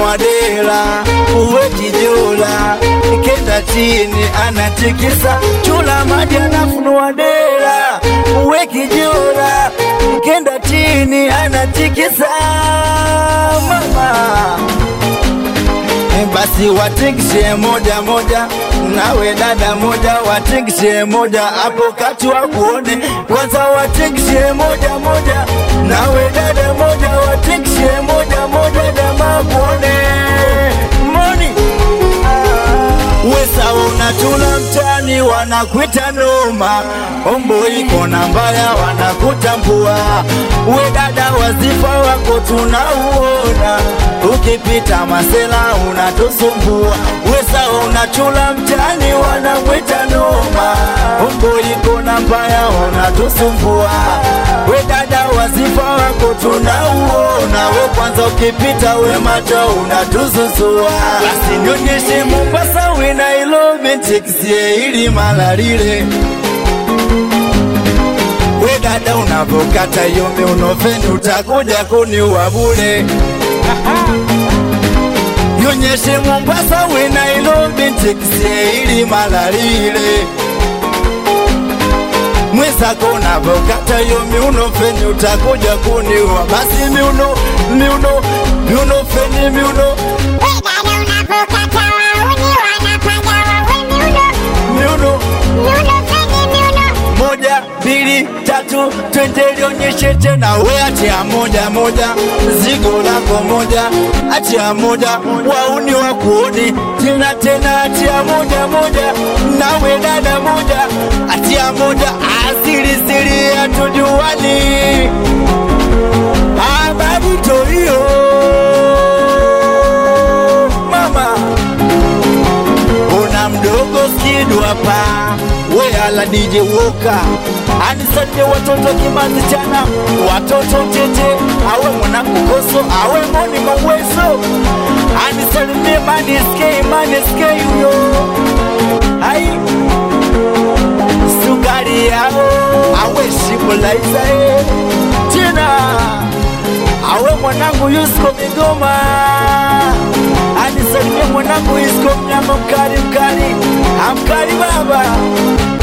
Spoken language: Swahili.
anafunua dela, uwe kijula, kenda chini anatikisa, chula maji anafunua dela, uwe kijula, kenda chini anatikisa, mama. Basi watikishe moja moja, nawe dada moja, watikishe moja, hapo kati wa kuone. Kwanza watikishe moja moja, nawe dada moja, watikishe moja moja, dama kuone. Moni wesa unachula mtani, wanakuita noma, ombo iko na mbaya, wanakutambua. We dada wazifa wako tunauona, ukipita masela unatusumbua. Wesa unachula mtani, wanakuita noma, ombo iko na mbaya, wanatusumbua. We dada wazifa wako tunauona, we kwanza ukipita we macho unatuzuzua. Basi nyonyeshe Mombasa we Nairobi, ntikisie ili malalile. We dada unavokata yome unofeni, utakuja kuniua bure. Nyonyeshe Mombasa we Nairobi, ntikisie ili malalile. Mwezako unavokata yome unofeni, utakuja kuniua. Basi miuno feni miuno. We dada unavokata wauni wanapaga wawe miuno feni miuno. Moja, mbili, tatu, twende lionyeshe tena. We achia moja moja, zigo lako moja, achia moja, wauni wa kuoni. Tena tena achia moja moja, nawe dada moja, achia moja, asiri siri atujuani. Habari toyo mama, una mdogo skidu hapa. We ala DJ Woka, anisaidie watoto kimanzi chana, watoto tete, awe mwana kukoso, awe moni mawezo. Anisaidie mani SK uyo, hai sukari yao, awe shimulaiza tina, awe mwanangu Yusko Migoma. Anisaidie mwanangu Yusko mnyama mkali, amkali baba.